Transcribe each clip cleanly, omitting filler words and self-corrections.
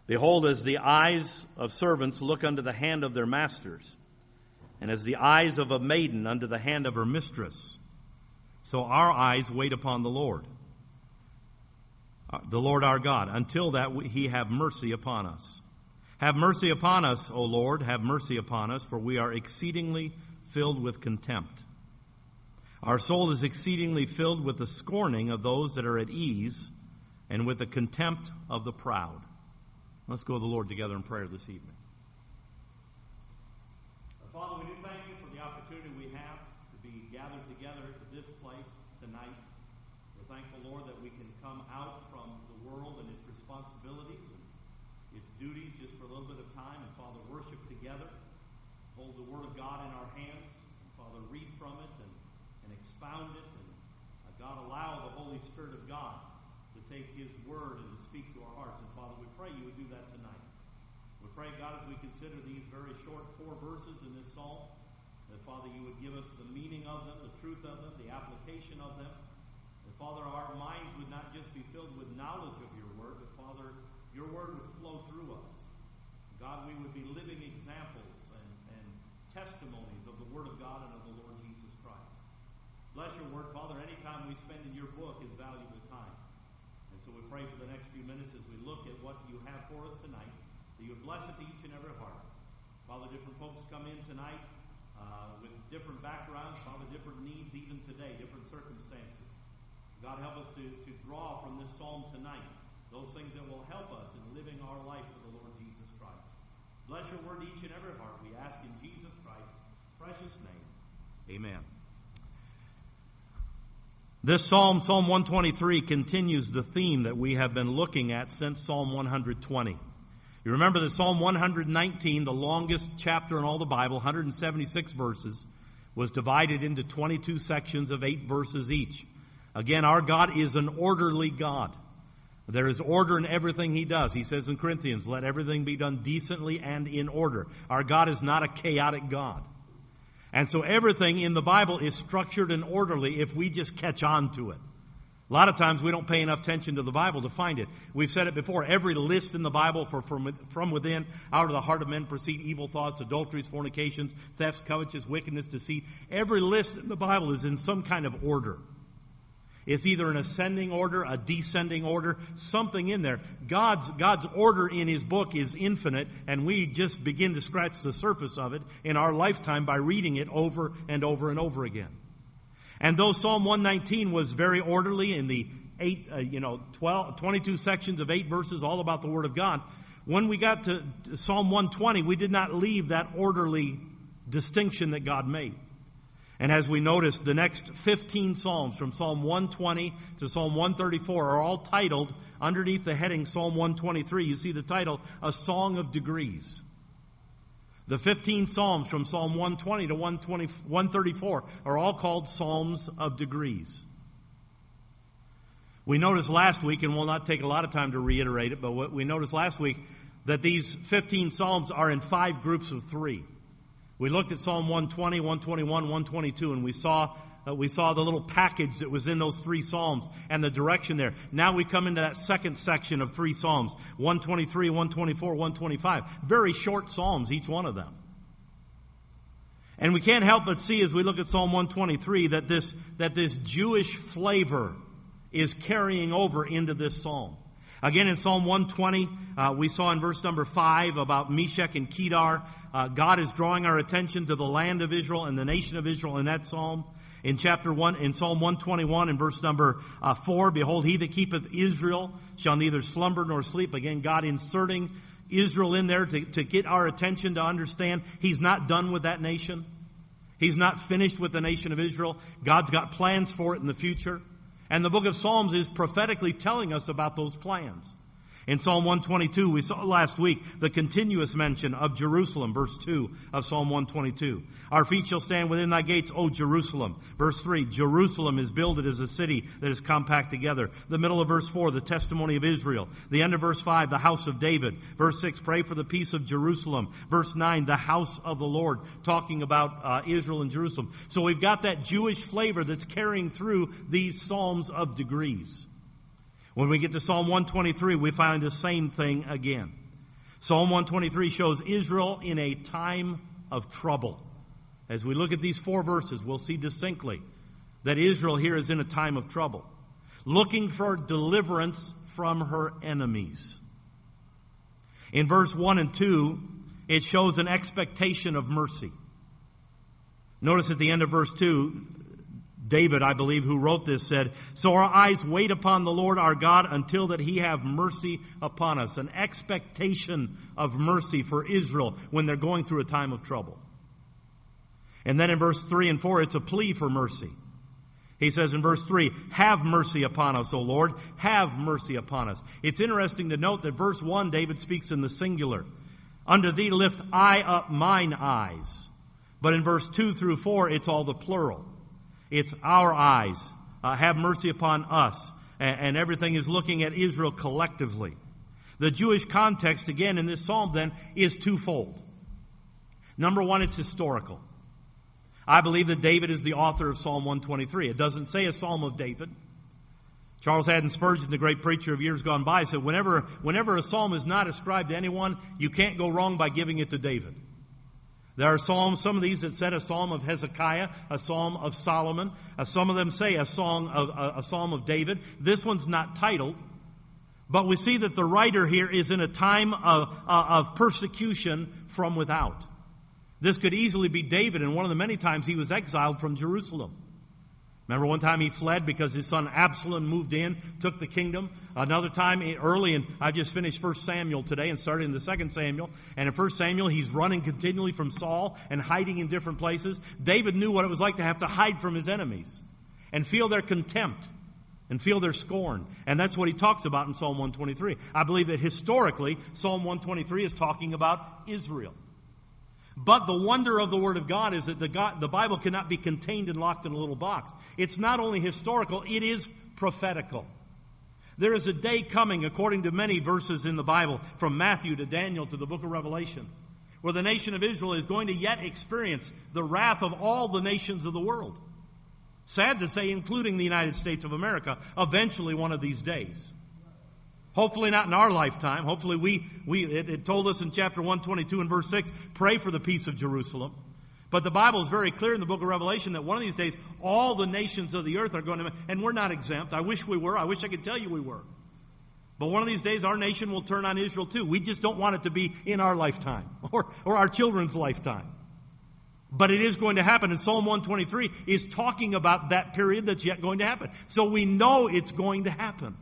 Behold, as the eyes of servants look unto the hand of their masters, and as the eyes of a maiden unto the hand of her mistress, so our eyes wait upon the Lord our God, until that he have mercy upon us. Have mercy upon us, O Lord, have mercy upon us, for we are exceedingly filled with contempt. Our soul is exceedingly filled with the scorning of those that are at ease, and with the contempt of the proud. Let's go to the Lord together in prayer this evening. Father, we do thank you for the opportunity we have to be gathered together at this place tonight. We're thankful, Lord, that we can come out from the world and its responsibilities and its duties just for a little bit of time and, Father, worship together, hold the Word of God in our hands, and, Father, read from it and expound it, and, God, allow the Holy Spirit of God to take His Word and to speak to our hearts. And, Father, we pray you would do that tonight. We pray, God, as we consider these very short 4 verses in this psalm, that, Father, you would give us the meaning of them, the truth of them, the application of them. And, Father, our minds would not just be filled with knowledge of your word, but, Father, your word would flow through us. God, we would be living examples and testimonies of the word of God and of the Lord Jesus Christ. Bless your word, Father. Any time we spend in your book is valuable time. And so we pray for the next few minutes as we look at what you have for us tonight, that you would bless it to each and every heart. Father, different folks come in tonight with different backgrounds, Father, different needs even today, different circumstances. God, help us to draw from this psalm tonight those things that will help us in living our life for the Lord Jesus Christ. Bless your word to each and every heart. We ask in Jesus Christ's precious name. Amen. This psalm, Psalm 123, continues the theme that we have been looking at since Psalm 120. You remember that Psalm 119, the longest chapter in all the Bible, 176 verses, was divided into 22 sections of 8 verses each. Again, our God is an orderly God. There is order in everything He does. He says in Corinthians, let everything be done decently and in order. Our God is not a chaotic God. And so everything in the Bible is structured and orderly if we just catch on to it. A lot of times we don't pay enough attention to the Bible to find it. We've said it before. Every list in the Bible from within, out of the heart of men proceed evil thoughts, adulteries, fornications, thefts, covetousness, wickedness, deceit. Every list in the Bible is in some kind of order. It's either an ascending order, a descending order, something in there. God's order in His book is infinite, and we just begin to scratch the surface of it in our lifetime by reading it over and over and over again. And though Psalm 119 was very orderly in the 22 sections of 8 verses all about the Word of God, when we got to Psalm 120, we did not leave that orderly distinction that God made. And as we noticed, the next 15 Psalms from Psalm 120 to Psalm 134 are all titled underneath the heading Psalm 123. You see the title, A Song of Degrees. The 15 Psalms from Psalm 120 to 134 are all called Psalms of Degrees. We noticed last week, and we'll not take a lot of time to reiterate it, but what we noticed last week, that these 15 Psalms are in 5 groups of 3. We looked at Psalm 120, 121, 122, and we saw the little package that was in those 3 Psalms and the direction there. Now we come into that second section of 3 Psalms, 123, 124, 125. Very short Psalms, each one of them. And we can't help but see as we look at Psalm 123 that this Jewish flavor is carrying over into this Psalm. Again, in Psalm 120, we saw in verse number 5 about Meshech and Kedar. God is drawing our attention to the land of Israel and the nation of Israel in that psalm. In chapter 1, in Psalm 121, in verse number 4, behold, he that keepeth Israel shall neither slumber nor sleep. Again, God inserting Israel in there to get our attention to understand He's not done with that nation. He's not finished with the nation of Israel. God's got plans for it in the future. And the book of Psalms is prophetically telling us about those plans. In Psalm 122, we saw last week the continuous mention of Jerusalem, verse 2 of Psalm 122. Our feet shall stand within thy gates, O Jerusalem. Verse 3, Jerusalem is builded as a city that is compact together. The middle of verse 4, the testimony of Israel. The end of verse 5, the house of David. Verse 6, pray for the peace of Jerusalem. Verse 9, the house of the Lord, talking about Israel and Jerusalem. So we've got that Jewish flavor that's carrying through these Psalms of degrees. When we get to Psalm 123, we find the same thing again. Psalm 123 shows Israel in a time of trouble. As we look at these 4 verses, we'll see distinctly that Israel here is in a time of trouble, looking for deliverance from her enemies. In verse 1 and 2, it shows an expectation of mercy. Notice at the end of verse 2, David, I believe, who wrote this, said, "So our eyes wait upon the Lord our God until that he have mercy upon us." An expectation of mercy for Israel when they're going through a time of trouble. And then in verse 3 and 4, it's a plea for mercy. He says in verse 3, "Have mercy upon us, O Lord, have mercy upon us." It's interesting to note that verse 1, David speaks in the singular. "Unto thee lift I up mine eyes." But in verse 2 through 4, it's all the plural. It's our eyes. Have mercy upon us. And everything is looking at Israel collectively. The Jewish context, again, in this psalm, then, is twofold. Number one, it's historical. I believe that David is the author of Psalm 123. It doesn't say a psalm of David. Charles Haddon Spurgeon, the great preacher of years gone by, said whenever a psalm is not ascribed to anyone, you can't go wrong by giving it to David. There are psalms, some of these that said a psalm of Hezekiah, a psalm of Solomon. Some of them say a psalm of David. This one's not titled, but we see that the writer here is in a time of persecution from without. This could easily be David, and one of the many times he was exiled from Jerusalem. Remember one time he fled because his son Absalom moved in, took the kingdom. Another time early, and I just finished 1 Samuel today and started in the 2 Samuel. And in 1 Samuel, he's running continually from Saul and hiding in different places. David knew what it was like to have to hide from his enemies and feel their contempt and feel their scorn. And that's what he talks about in Psalm 123. I believe that historically, Psalm 123 is talking about Israel. But the wonder of the Word of God is that the Bible cannot be contained and locked in a little box. It's not only historical, it is prophetical. There is a day coming, according to many verses in the Bible, from Matthew to Daniel to the book of Revelation, where the nation of Israel is going to yet experience the wrath of all the nations of the world. Sad to say, including the United States of America, eventually one of these days. Hopefully not in our lifetime. Hopefully it told us in chapter 122 and verse 6, pray for the peace of Jerusalem. But the Bible is very clear in the book of Revelation that one of these days, all the nations of the earth are going to, and we're not exempt. I wish we were. I wish I could tell you we were. But one of these days, our nation will turn on Israel too. We just don't want it to be in our lifetime or our children's lifetime. But it is going to happen. And Psalm 123 is talking about that period that's yet going to happen. So we know it's going to happen.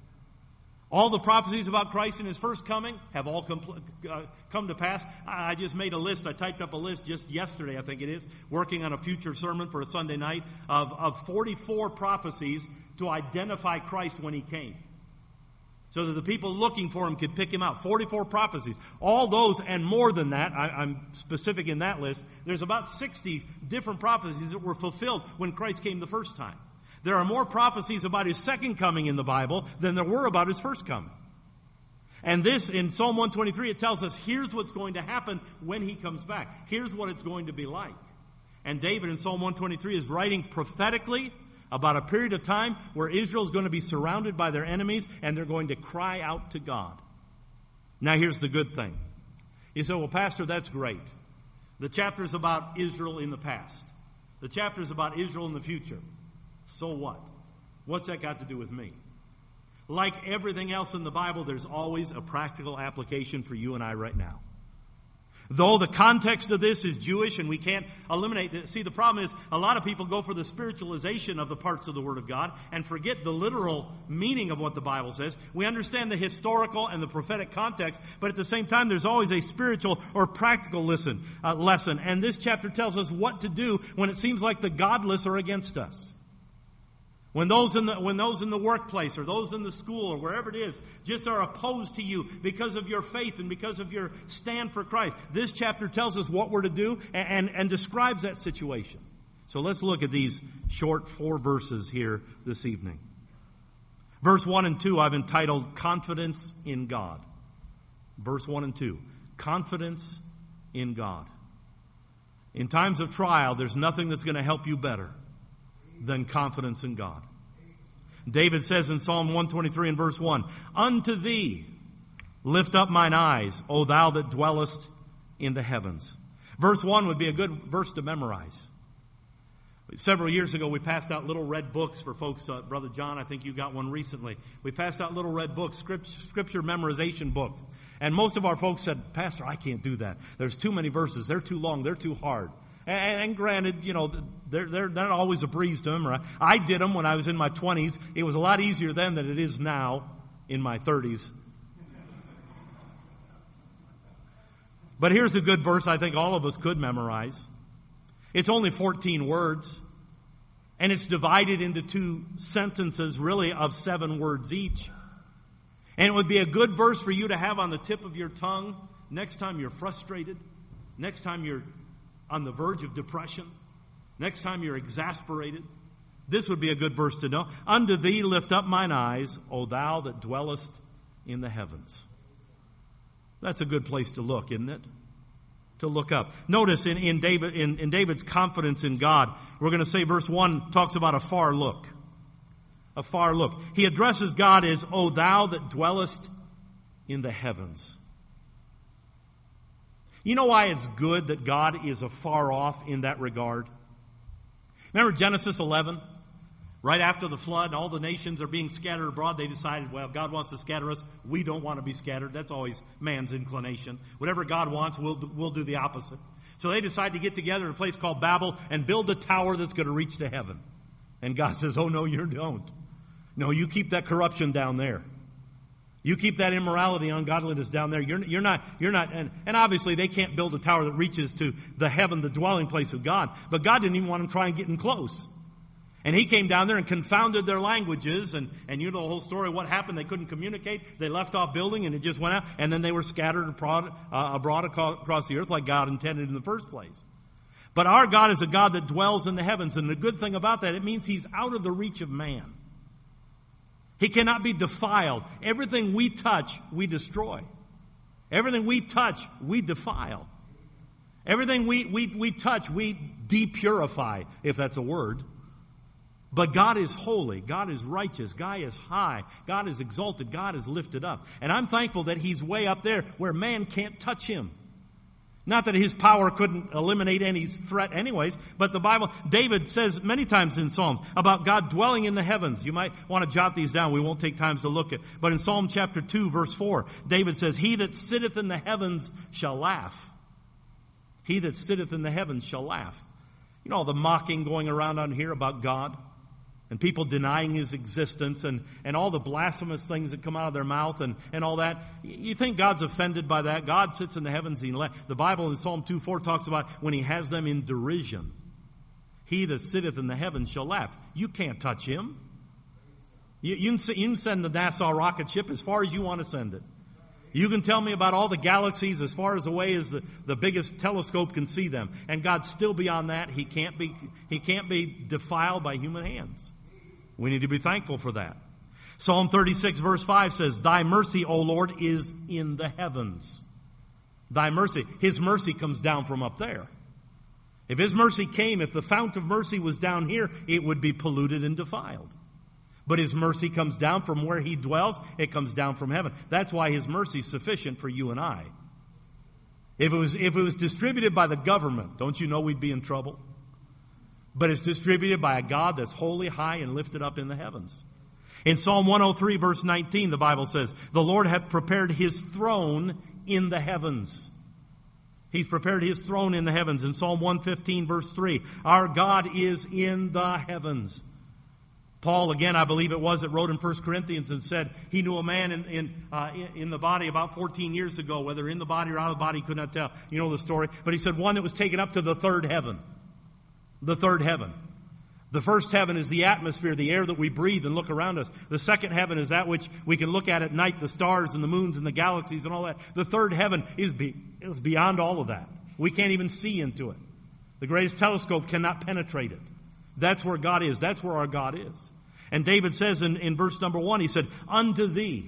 All the prophecies about Christ and His first coming have all come to pass. I just made a list. I typed up a list just yesterday, I think it is, working on a future sermon for a Sunday night of 44 prophecies to identify Christ when He came, so that the people looking for Him could pick Him out. 44 prophecies. All those and more than that, I'm specific in that list, there's about 60 different prophecies that were fulfilled when Christ came the first time. There are more prophecies about His second coming in the Bible than there were about His first coming. And this, in Psalm 123, it tells us, here's what's going to happen when He comes back. Here's what it's going to be like. And David in Psalm 123 is writing prophetically about a period of time where Israel is going to be surrounded by their enemies and they're going to cry out to God. Now here's the good thing. You say, well, Pastor, that's great. The chapter's about Israel in the past. The chapter's about Israel in the future. So what? What's that got to do with me? Like everything else in the Bible, there's always a practical application for you and I right now. Though the context of this is Jewish and we can't eliminate it. See, the problem is a lot of people go for the spiritualization of the parts of the Word of God and forget the literal meaning of what the Bible says. We understand the historical and the prophetic context, but at the same time, there's always a spiritual or practical lesson. And this chapter tells us what to do when it seems like the godless are against us. When those in the workplace or those in the school or wherever it is just are opposed to you because of your faith and because of your stand for Christ. This chapter tells us what we're to do and describes that situation. So let's look at these short 4 verses here this evening. Verse 1 and 2 I've entitled Confidence in God. Verse 1 and 2. Confidence in God. In times of trial, there's nothing that's going to help you better than confidence in God. David says in Psalm 123 and verse 1, unto thee, lift up mine eyes, O thou that dwellest in the heavens. Verse 1 would be a good verse to memorize. Several years ago, we passed out little red books for folks. Brother John, I think you got one recently. We passed out little red books, scripture memorization books. And most of our folks said, Pastor, I can't do that. There's too many verses. They're too long. They're too hard. And granted, they're not always a breeze to memorize. I did them when I was in my 20s. It was a lot easier then than it is now in my 30s. But here's a good verse I think all of us could memorize. It's only 14 words, and it's divided into 2 sentences, really, of 7 words each. And it would be a good verse for you to have on the tip of your tongue next time you're frustrated, next time you're on the verge of depression, next time you're exasperated. This would be a good verse to know. Unto thee lift up mine eyes, O thou that dwellest in the heavens. That's a good place to look, isn't it? To look up. Notice in David's confidence in God, we're going to say verse 1 talks about a far look. A far look. He addresses God as, O thou that dwellest in the heavens. You know why it's good that God is afar off in that regard? Remember Genesis 11? Right after the flood, all the nations are being scattered abroad. They decided, well, God wants to scatter us. We don't want to be scattered. That's always man's inclination. Whatever God wants, we'll do the opposite. So they decide to get together in a place called Babel and build a tower that's going to reach to heaven. And God says, oh, no, you don't. No, you keep that corruption down there. You keep that immorality, ungodliness down there. You're not, and obviously they can't build a tower that reaches to the heaven, the dwelling place of God. But God didn't even want them trying getting close. And he came down there and confounded their languages. And you know the whole story. What happened? They couldn't communicate. They left off building and it just went out. And then they were scattered abroad across the earth like God intended in the first place. But our God is a God that dwells in the heavens. And the good thing about that, it means he's out of the reach of man. He cannot be defiled. Everything we touch, we destroy. Everything we touch, we defile. Everything we touch, we depurify, if that's a word. But God is holy. God is righteous. God is high. God is exalted. God is lifted up. And I'm thankful that he's way up there where man can't touch him. Not that his power couldn't eliminate any threat anyways, but the Bible, David says many times in Psalms about God dwelling in the heavens. You might want to jot these down. We won't take time to look at. But in Psalm chapter 2, verse 4, David says, he that sitteth in the heavens shall laugh. He that sitteth in the heavens shall laugh. You know all the mocking going around on here about God? And people denying his existence and all the blasphemous things that come out of their mouth and all that. You think God's offended by that? God sits in the heavens. The Bible in Psalm 2:4 talks about when he has them in derision. He that sitteth in the heavens shall laugh. You can't touch him. You can send the NASA rocket ship as far as you want to send it. You can tell me about all the galaxies as far as away as the biggest telescope can see them. And God's still beyond that. He can't be defiled by human hands. We need to be thankful for that. Psalm 36 verse 5 says, thy mercy, O Lord, is in the heavens. Thy mercy. His mercy comes down from up there. If his mercy came, if the fount of mercy was down here, it would be polluted and defiled. But his mercy comes down from where he dwells. It comes down from heaven. That's why his mercy is sufficient for you and I. If it was distributed by the government, don't you know we'd be in trouble? But it's distributed by a God that's holy, high, and lifted up in the heavens. In Psalm 103, verse 19, the Bible says, the Lord hath prepared his throne in the heavens. He's prepared his throne in the heavens. In Psalm 115, verse 3, our God is in the heavens. Paul, again, I believe it was, that wrote in 1 Corinthians and said he knew a man in the body about 14 years ago, whether in the body or out of the body, he could not tell. You know the story. But he said one that was taken up to the third heaven. The third heaven. The first heaven is the atmosphere, the air that we breathe and look around us. The second heaven is that which we can look at night, the stars and the moons and the galaxies and all that. The third heaven is beyond all of that. We can't even see into it. The greatest telescope cannot penetrate it. That's where God is. That's where our God is. And David says in verse number 1, he said, unto thee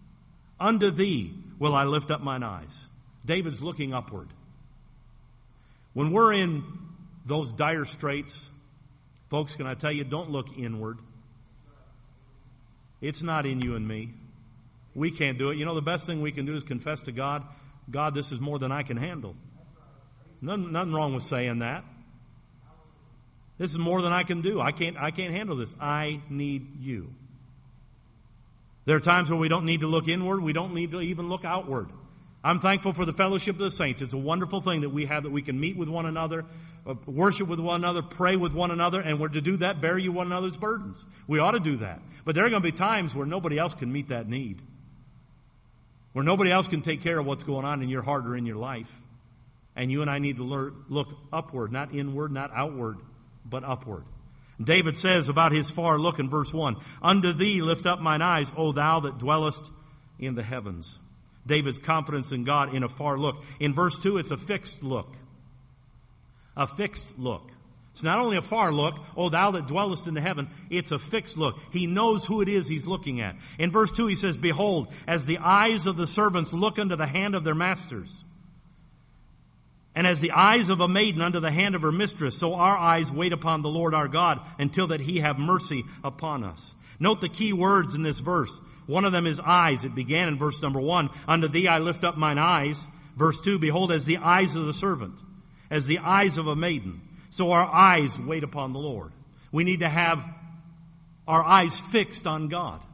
will I lift up mine eyes. David's looking upward. When we're in those dire straits, folks, can I tell you, don't look inward. It's not in you and me. We can't do it. You know, the best thing we can do is confess to God, God, this is more than I can handle. Nothing wrong with saying that. This is more than I can do. I can't handle this. I need you. There are times where we don't need to look inward. We don't need to even look outward. I'm thankful for the fellowship of the saints. It's a wonderful thing that we have, that we can meet with one another, worship with one another, pray with one another, and we're to do that, bear you one another's burdens. We ought to do that. But there are going to be times where nobody else can meet that need, where nobody else can take care of what's going on in your heart or in your life. And you and I need to look upward, not inward, not outward, but upward. David says about his far look in verse 1, Unto thee lift up mine eyes, O thou that dwellest in the heavens. David's confidence in God in a far look. In verse 2, it's a fixed look. A fixed look. It's not only a far look, O thou that dwellest in the heaven, it's a fixed look. He knows who it is he's looking at. In verse 2, he says, Behold, as the eyes of the servants look unto the hand of their masters, and as the eyes of a maiden unto the hand of her mistress, so our eyes wait upon the Lord our God until that he have mercy upon us. Note the key words in this verse. One of them is eyes. It began in verse number 1. Unto thee I lift up mine eyes. Verse 2, Behold, as the eyes of the servant, as the eyes of a maiden, so our eyes wait upon the Lord. We need to have our eyes fixed on God.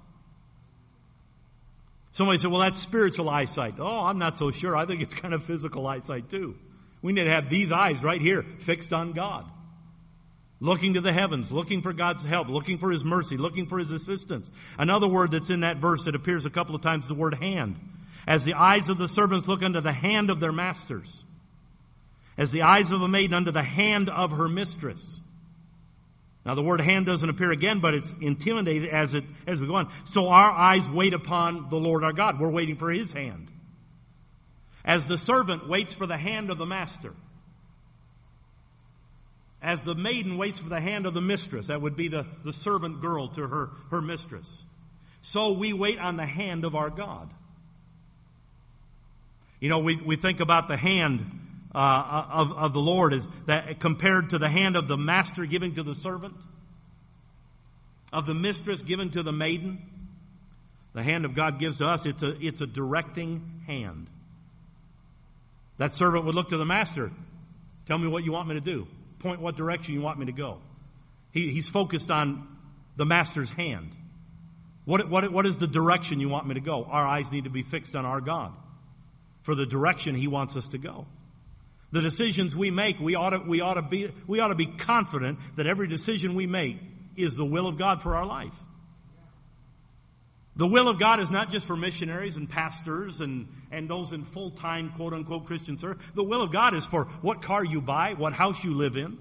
Somebody said, well, that's spiritual eyesight. Oh, I'm not so sure. I think it's kind of physical eyesight too. We need to have these eyes right here fixed on God. Looking to the heavens, looking for God's help, looking for his mercy, looking for his assistance. Another word that's in that verse that appears a couple of times is the word hand. As the eyes of the servants look unto the hand of their masters. As the eyes of a maiden unto the hand of her mistress. Now the word hand doesn't appear again, but it's intimidated as we go on. So our eyes wait upon the Lord our God. We're waiting for his hand. As the servant waits for the hand of the master. As the maiden waits for the hand of the mistress. That would be the servant girl to her mistress. So we wait on the hand of our God. You know, we think about the hand of the Lord as that compared to the hand of the master giving to the servant, of the mistress giving to the maiden. The hand of God gives to us. It's a directing hand. That servant would look to the master. Tell me what you want me to do. Point what direction you want me to go. He's focused on the master's hand. What is the direction you want me to go? Our eyes need to be fixed on our God for the direction he wants us to go. The decisions we make, we ought to be confident that every decision we make is the will of God for our life. The will of God is not just for missionaries and pastors and those in full-time, quote-unquote, Christian service. The will of God is for what car you buy, what house you live in,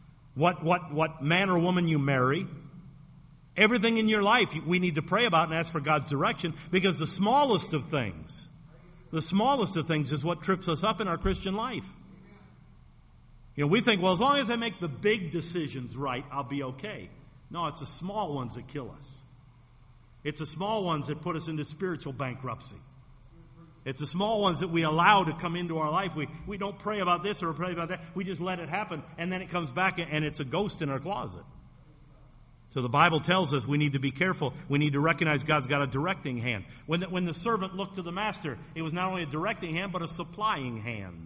what man or woman you marry. Everything in your life we need to pray about and ask for God's direction, because the smallest of things is what trips us up in our Christian life. You know, we think, well, as long as I make the big decisions right, I'll be okay. No, it's the small ones that kill us. It's the small ones that put us into spiritual bankruptcy. It's the small ones that we allow to come into our life. We don't pray about this or pray about that. We just let it happen, and then it comes back, and it's a ghost in our closet. So the Bible tells us we need to be careful. We need to recognize God's got a directing hand. When the servant looked to the master, it was not only a directing hand, but a supplying hand.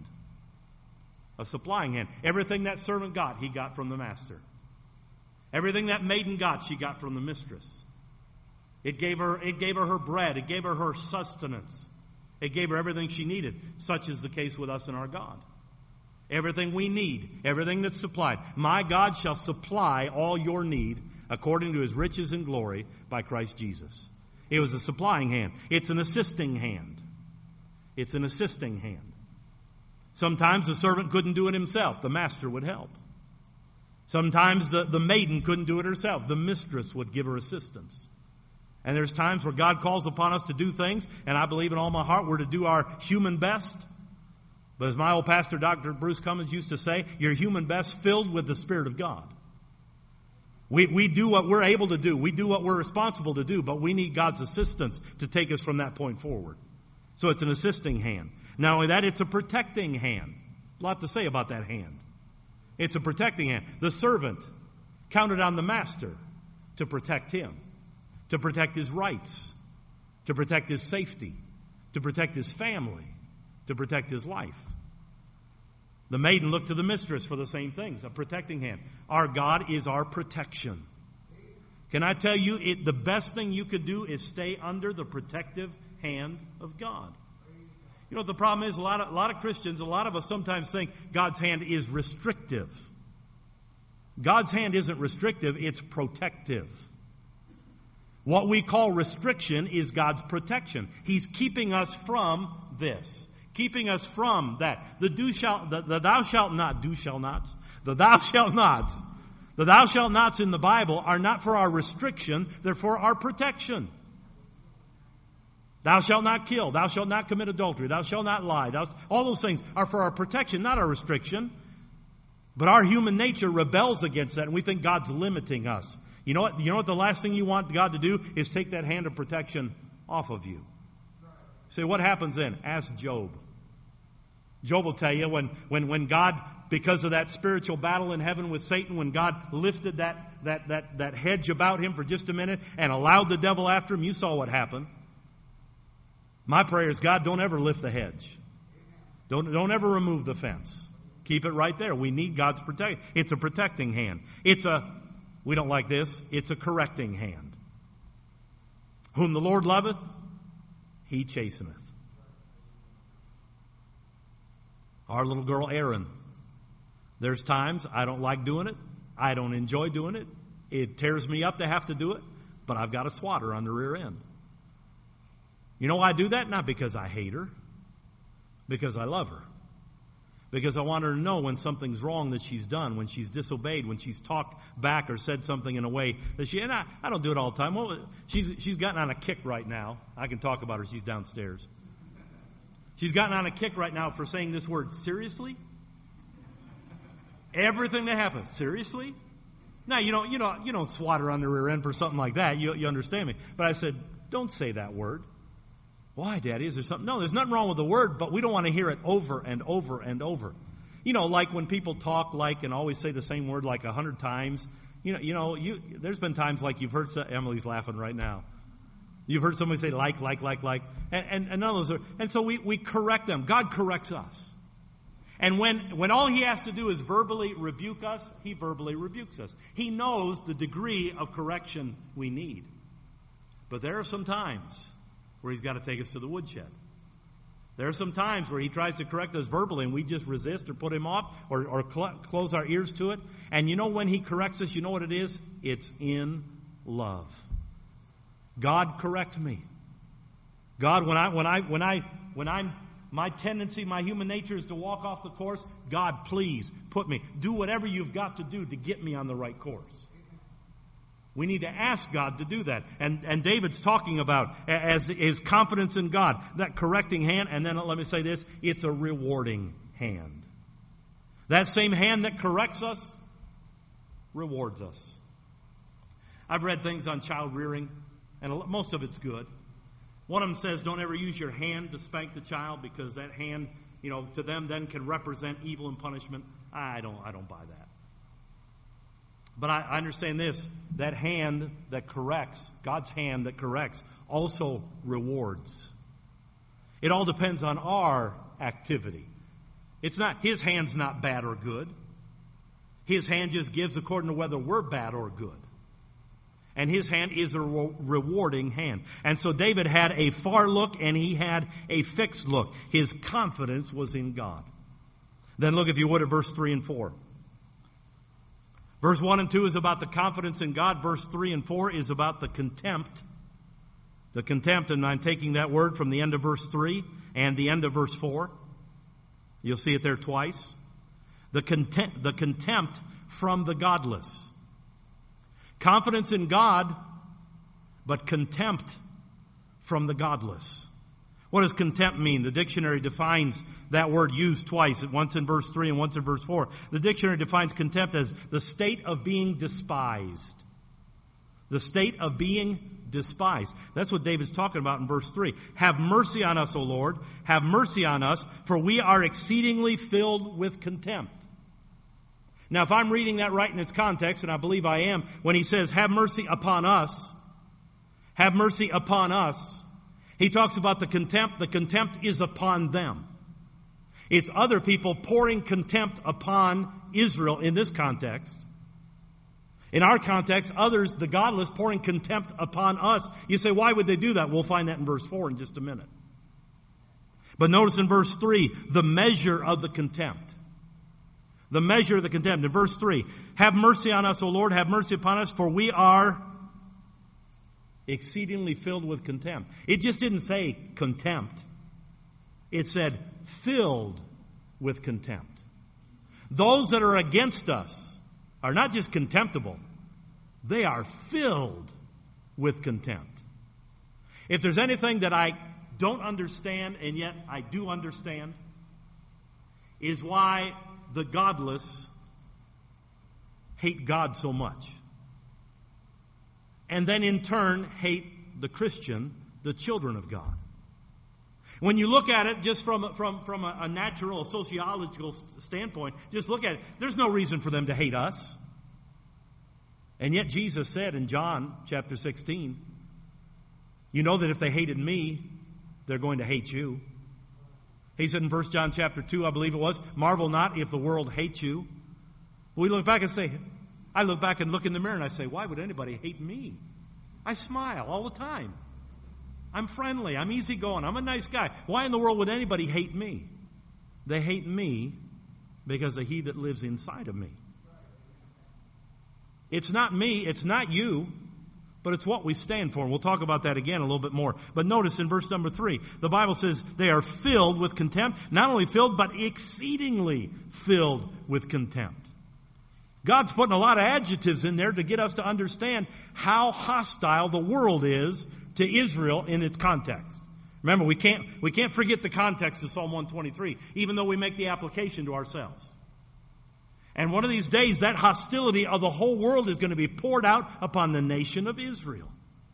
A supplying hand. Everything that servant got, he got from the master. Everything that maiden got, she got from the mistress. It gave her her bread. It gave her her sustenance. It gave her everything she needed. Such is the case with us and our God. Everything we need, everything that's supplied. My God shall supply all your need according to his riches and glory by Christ Jesus. It was a supplying hand. It's an assisting hand. It's an assisting hand. Sometimes the servant couldn't do it himself. The master would help. Sometimes the maiden couldn't do it herself. The mistress would give her assistance. And there's times where God calls upon us to do things, and I believe in all my heart we're to do our human best. But as my old pastor, Dr. Bruce Cummins, used to say, your human best filled with the Spirit of God. We do what we're able to do. We do what we're responsible to do, but we need God's assistance to take us from that point forward. So it's an assisting hand. Not only that, it's a protecting hand. A lot to say about that hand. It's a protecting hand. The servant counted on the master to protect him, to protect his rights, to protect his safety, to protect his family, to protect his life. The maiden looked to the mistress for the same things, a protecting hand. Our God is our protection. Can I tell you, the best thing you could do is stay under the protective hand of God. You know what the problem is? A lot of Christians, a lot of us sometimes think God's hand is restrictive. God's hand isn't restrictive, it's protective. What we call restriction is God's protection. He's keeping us from this. Keeping us from that. The thou shalt nots in the Bible are not for our restriction, they're for our protection. Thou shalt not kill, thou shalt not commit adultery, thou shalt not lie. All those things are for our protection, not our restriction. But our human nature rebels against that, and we think God's limiting us. You know what? You know what the last thing you want God to do is take that hand of protection off of you. Say, what happens then? Ask Job. Job will tell you when God, because of that spiritual battle in heaven with Satan, when God lifted that hedge about him for just a minute and allowed the devil after him, you saw what happened. My prayer is, God, don't ever lift the hedge. Don't ever remove the fence. Keep it right there. We need God's protection. It's a protecting hand. We don't like this, it's a correcting hand. Whom the Lord loveth, he chasteneth. Our little girl Erin, there's times I don't like doing it. I don't enjoy doing it. It tears me up to have to do it, but I've got to swat her on the rear end. You know why I do that? Not because I hate her, because I love her. Because I want her to know when something's wrong that she's done, when she's disobeyed, when she's talked back or said something in a way that and I don't do it all the time. Well, she's gotten on a kick right now. I can talk about her. She's downstairs. She's gotten on a kick right now for saying this word, seriously? Everything that happens, seriously? Now, you don't swat her on the rear end for something like that. You understand me. But I said, don't say that word. Why, Daddy? Is there something? No, there's nothing wrong with the word, but we don't want to hear it over and over and over. You know, like when people talk and always say the same word like 100 times. There's been times like you've heard, Emily's laughing right now. You've heard somebody say like, and none of those are, and so we correct them. God corrects us. And when all he has to do is verbally rebuke us, he verbally rebukes us. He knows the degree of correction we need. But there are some times where he's got to take us to the woodshed. There are some times where he tries to correct us verbally and we just resist or put him off or close our ears to it. And you know when he corrects us, you know what it is? It's in love. God, correct me. God, my tendency, my human nature is to walk off the course. God, please do whatever you've got to do to get me on the right course. We need to ask God to do that. And David's talking about as his confidence in God, that correcting hand. And then let me say this, it's a rewarding hand. That same hand that corrects us rewards us. I've read things on child rearing, and most of it's good. One of them says, don't ever use your hand to spank the child because that hand, to them then can represent evil and punishment. I don't buy that. But I understand this, that hand that corrects, God's hand that corrects, also rewards. It all depends on our activity. His hand's not bad or good. His hand just gives according to whether we're bad or good. And his hand is a rewarding hand. And so David had a far look and he had a fixed look. His confidence was in God. Then look, if you would, at verse 3 and 4. Verse 1 and 2 is about the confidence in God. Verse 3 and 4 is about the contempt. The contempt, and I'm taking that word from the end of verse 3 and the end of verse 4. You'll see it there twice. The contempt from the godless. Confidence in God, but contempt from the godless. What does contempt mean? The dictionary defines that word used twice, once in verse 3 and once in verse 4. The dictionary defines contempt as the state of being despised. The state of being despised. That's what David's talking about in verse 3. Have mercy on us, O Lord. Have mercy on us, for we are exceedingly filled with contempt. Now, if I'm reading that right in its context, and I believe I am, when he says, have mercy upon us, He talks about the contempt. The contempt is upon them. It's other people pouring contempt upon Israel in this context. In our context, others, the godless, pouring contempt upon us. You say, why would they do that? We'll find that in verse 4 in just a minute. But notice in verse 3, the measure of the contempt. The measure of the contempt. In verse 3, have mercy on us, O Lord, have mercy upon us, for we are exceedingly filled with contempt. It just didn't say contempt. It said filled with contempt. Those that are against us are not just contemptible, they are filled with contempt. If there's anything that I don't understand, and yet I do understand, is why the godless hate God so much. And then in turn hate the Christian, the children of God. When you look at it just from a natural, sociological standpoint, just look at it. There's no reason for them to hate us. And yet Jesus said in John chapter 16, you know that if they hated me, they're going to hate you. He said in 1 John chapter 2, I believe it was, marvel not if the world hates you. We look back and say, I look back and look in the mirror and I say, why would anybody hate me? I smile all the time. I'm friendly. I'm easygoing. I'm a nice guy. Why in the world would anybody hate me? They hate me because of he that lives inside of me. It's not me. It's not you. But it's what we stand for. And we'll talk about that again a little bit more. But notice in verse number 3, the Bible says they are filled with contempt. Not only filled, but exceedingly filled with contempt. God's putting a lot of adjectives in there to get us to understand how hostile the world is to Israel in its context. Remember, we can't forget the context of Psalm 123, even though we make the application to ourselves. And one of these days, that hostility of the whole world is going to be poured out upon the nation of Israel.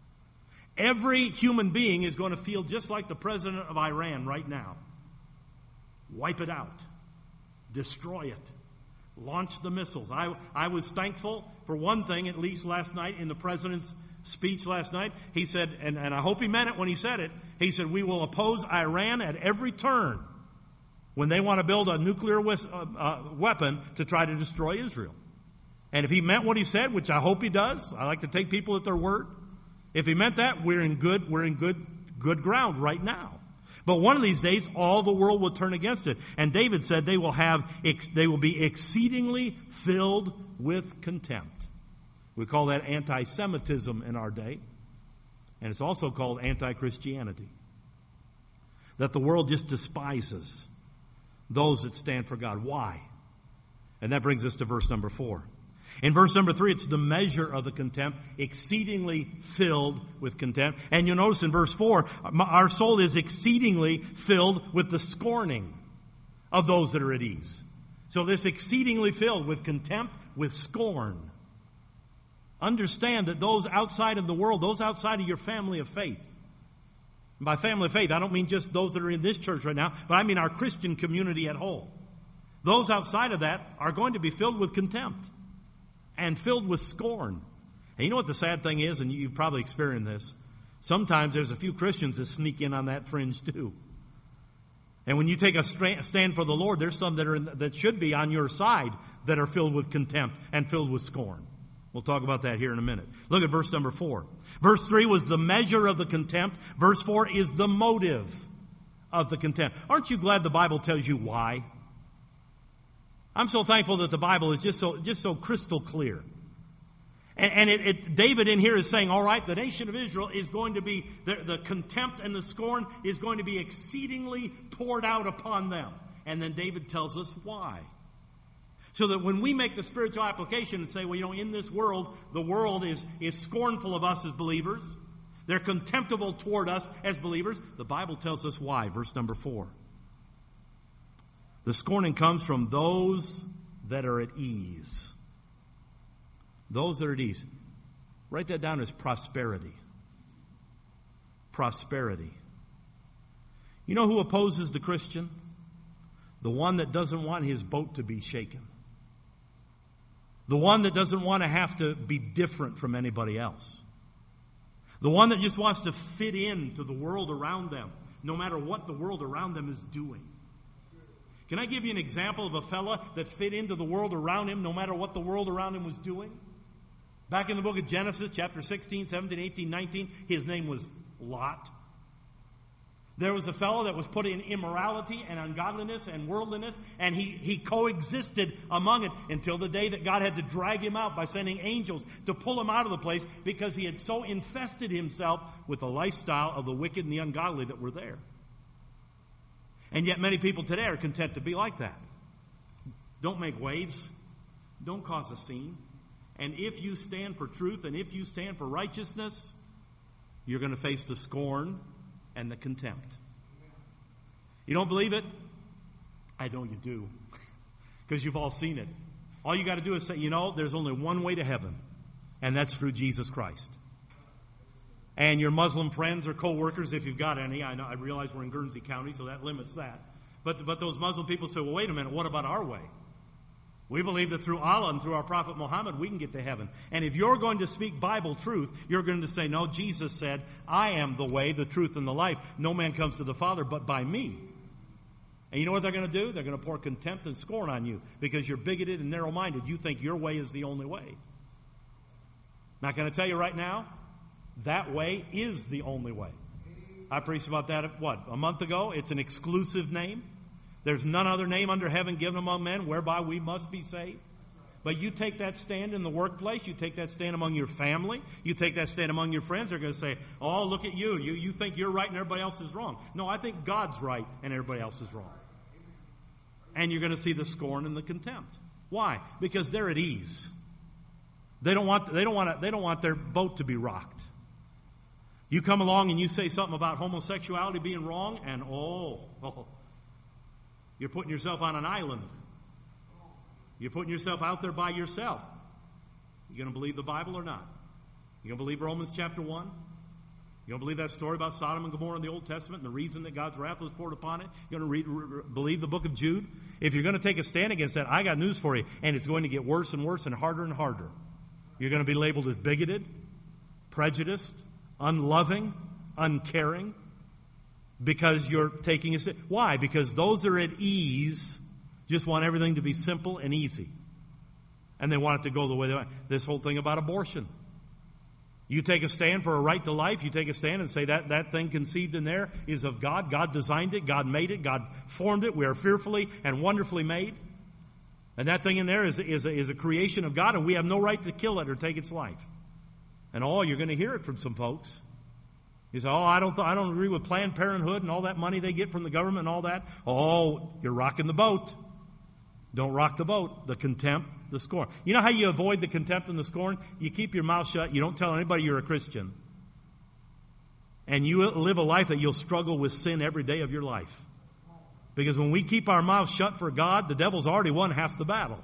Every human being is going to feel just like the president of Iran right now. Wipe it out. Destroy it. Launch the missiles. I was thankful for one thing, at least last night, in the president's speech last night. He said, and I hope he meant it when he said it, he said, we will oppose Iran at every turn when they want to build a nuclear weapon to try to destroy Israel. And if he meant what he said, which I hope he does, I like to take people at their word. If he meant that, we're in good ground right now. But one of these days, all the world will turn against it. And David said they will be exceedingly filled with contempt. We call that anti-Semitism in our day. And it's also called anti-Christianity. That the world just despises those that stand for God. Why? And that brings us to verse number 4. In verse number 3, it's the measure of the contempt, exceedingly filled with contempt. And you'll notice in verse 4, our soul is exceedingly filled with the scorning of those that are at ease. So this exceedingly filled with contempt, with scorn. Understand that those outside of the world, those outside of your family of faith, and by family of faith, I don't mean just those that are in this church right now, but I mean our Christian community at whole. Those outside of that are going to be filled with contempt and filled with scorn. And you know what the sad thing is, and you've probably experienced this, sometimes there's a few Christians that sneak in on that fringe too. And when you take a stand for the Lord, there's some that should be on your side that are filled with contempt and filled with scorn. We'll talk about that here in a minute. Look at verse number 4. Verse 3 was the measure of the contempt. Verse 4 is the motive of the contempt. Aren't you glad the Bible tells you why? I'm so thankful that the Bible is just so crystal clear. And David in here is saying, all right, the nation of Israel is going to be, the contempt and the scorn is going to be exceedingly poured out upon them. And then David tells us why. So that when we make the spiritual application and say, well, you know, in this world, the world is scornful of us as believers. They're contemptible toward us as believers. The Bible tells us why. Verse number 4. The scorning comes from those that are at ease. Those that are at ease. Write that down as prosperity. Prosperity. You know who opposes the Christian? The one that doesn't want his boat to be shaken. The one that doesn't want to have to be different from anybody else. The one that just wants to fit into the world around them, no matter what the world around them is doing. Can I give you an example of a fella that fit into the world around him, no matter what the world around him was doing? Back in the book of Genesis, chapter 16, 17, 18, 19, his name was Lot. There was a fellow that was put in immorality and ungodliness and worldliness, and he coexisted among it until the day that God had to drag him out by sending angels to pull him out of the place because he had so infested himself with the lifestyle of the wicked and the ungodly that were there. And yet many people today are content to be like that. Don't make waves. Don't cause a scene. And if you stand for truth and if you stand for righteousness, you're going to face the scorn and the contempt. You don't believe it? I know you do. Because you've all seen it. All you got to do is say, there's only one way to heaven. And that's through Jesus Christ. And your Muslim friends or co-workers, if you've got any, I realize we're in Guernsey County, so that limits that. But those Muslim people say, well, wait a minute, what about our way? We believe that through Allah and through our Prophet Muhammad, we can get to heaven. And if you're going to speak Bible truth, you're going to say, no, Jesus said, I am the way, the truth, and the life. No man comes to the Father but by me. And you know what they're going to do? They're going to pour contempt and scorn on you because you're bigoted and narrow-minded. You think your way is the only way. Not going to tell you right now, that way is the only way. I preached about that, a month ago? It's an exclusive name. There's none other name under heaven given among men whereby we must be saved. But you take that stand in the workplace, you take that stand among your family, you take that stand among your friends, they're going to say, oh, look at you. You think you're right and everybody else is wrong. No, I think God's right and everybody else is wrong. And you're going to see the scorn and the contempt. Why? Because they're at ease. They don't want their boat to be rocked. You come along and you say something about homosexuality being wrong, and you're putting yourself on an island. You're putting yourself out there by yourself. You going to believe the Bible or not? You going to believe Romans chapter 1? You going to believe that story about Sodom and Gomorrah in the Old Testament and the reason that God's wrath was poured upon it? You're going to believe the book of Jude? If you're going to take a stand against that, I got news for you, and it's going to get worse and worse and harder. You're going to be labeled as bigoted, prejudiced, unloving, uncaring, because you're taking a stand. Why? Because those that are at ease just want everything to be simple and easy. And they want it to go the way they want. This whole thing about abortion. You take a stand for a right to life. You take a stand and say that thing conceived in there is of God. God designed it. God made it. God formed it. We are fearfully and wonderfully made. And that thing in there is a creation of God, and we have no right to kill it or take its life. And you're going to hear it from some folks. You say, I don't agree with Planned Parenthood and all that money they get from the government and all that. You're rocking the boat. Don't rock the boat. The contempt, the scorn. You know how you avoid the contempt and the scorn? You keep your mouth shut. You don't tell anybody you're a Christian. And you live a life that you'll struggle with sin every day of your life. Because when we keep our mouths shut for God, the devil's already won half the battle.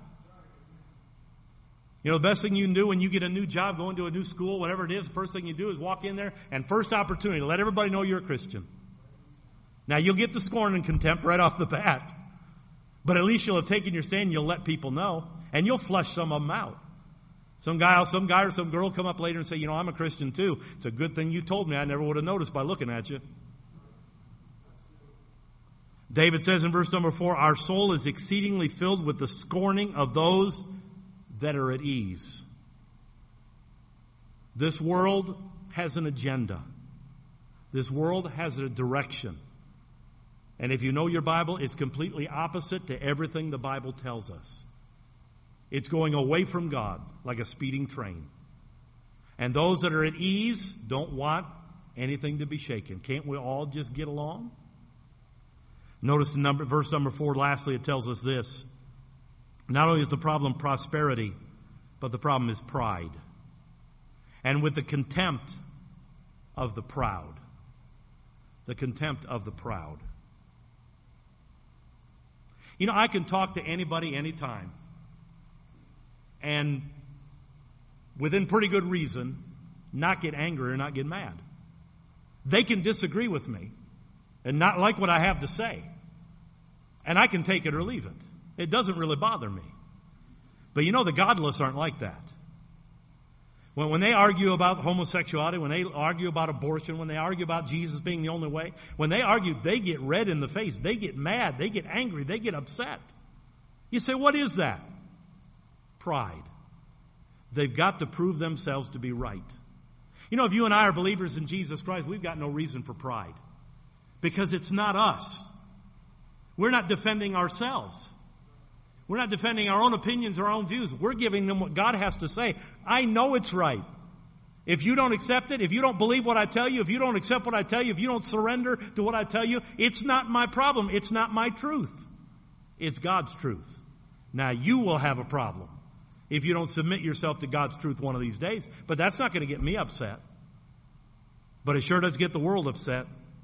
The best thing you can do when you get a new job, going to a new school, whatever it is, the first thing you do is walk in there and first opportunity, let everybody know you're a Christian. Now, you'll get the scorn and contempt right off the bat. But at least you'll have taken your stand and you'll let people know. And you'll flush some of them out. Some guy or some girl come up later and say, I'm a Christian too. It's a good thing you told me. I never would have noticed by looking at you. David says in verse number 4, our soul is exceedingly filled with the scorning of those that are at ease. This world has an agenda. This world has a direction. And if you know your Bible, it's completely opposite to everything the Bible tells us. It's going away from God like a speeding train. And those that are at ease don't want anything to be shaken. Can't we all just get along? Notice in verse number 4, lastly, it tells us this. Not only is the problem prosperity, but the problem is pride. And with the contempt of the proud. The contempt of the proud. I can talk to anybody anytime. And within pretty good reason, not get angry or not get mad. They can disagree with me and not like what I have to say. And I can take it or leave it. It doesn't really bother me. But the godless aren't like that. When they argue about homosexuality, when they argue about abortion, when they argue about Jesus being the only way, when they argue, they get red in the face. They get mad. They get angry. They get upset. You say, what is that? Pride. They've got to prove themselves to be right. You know, if you and I are believers in Jesus Christ, we've got no reason for pride. Because it's not us. We're not defending ourselves. We're not defending our own opinions, our own views. We're giving them what God has to say. I know it's right. If you don't accept it, if you don't believe what I tell you, if you don't accept what I tell you, if you don't surrender to what I tell you, it's not my problem. It's not my truth. It's God's truth. Now, you will have a problem if you don't submit yourself to God's truth one of these days. But that's not going to get me upset. But it sure does get the world upset.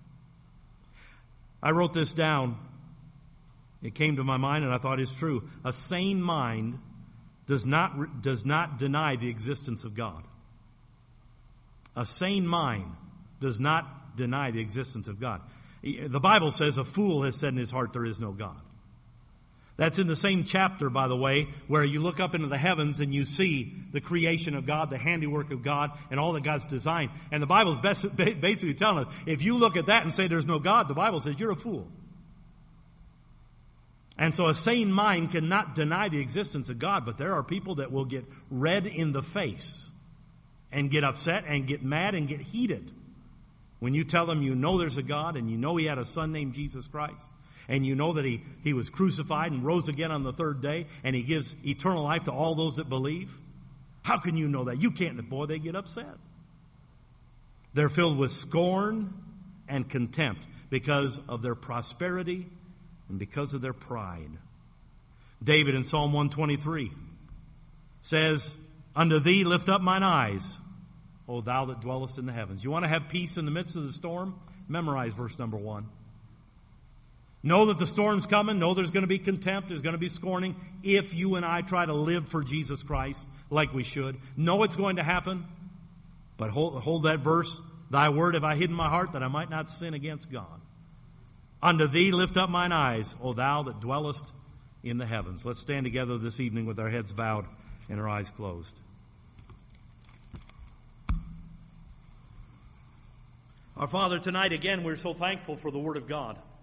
I wrote this down. It came to my mind, and I thought it's true. A sane mind does not deny the existence of God. A sane mind does not deny the existence of God. The Bible says a fool has said in his heart there is no God. That's in the same chapter, by the way, where you look up into the heavens and you see the creation of God, the handiwork of God, and all that God's designed. And the Bible's basically telling us, if you look at that and say there's no God, the Bible says you're a fool. And so a sane mind cannot deny the existence of God, but there are people that will get red in the face and get upset and get mad and get heated when you tell them you know there's a God and you know He had a Son named Jesus Christ and you know that He was crucified and rose again on the third day and He gives eternal life to all those that believe. How can you know that? You can't. Boy, they get upset. They're filled with scorn and contempt because of their prosperity and because of their pride. David in Psalm 123 says, unto thee lift up mine eyes, O thou that dwellest in the heavens. You want to have peace in the midst of the storm? Memorize verse number 1. Know that the storm's coming. Know there's going to be contempt. There's going to be scorning if you and I try to live for Jesus Christ like we should. Know it's going to happen. But hold that verse. Thy word have I hid in my heart that I might not sin against God. Unto thee lift up mine eyes, O thou that dwellest in the heavens. Let's stand together this evening with our heads bowed and our eyes closed. Our Father, tonight again we're so thankful for the Word of God.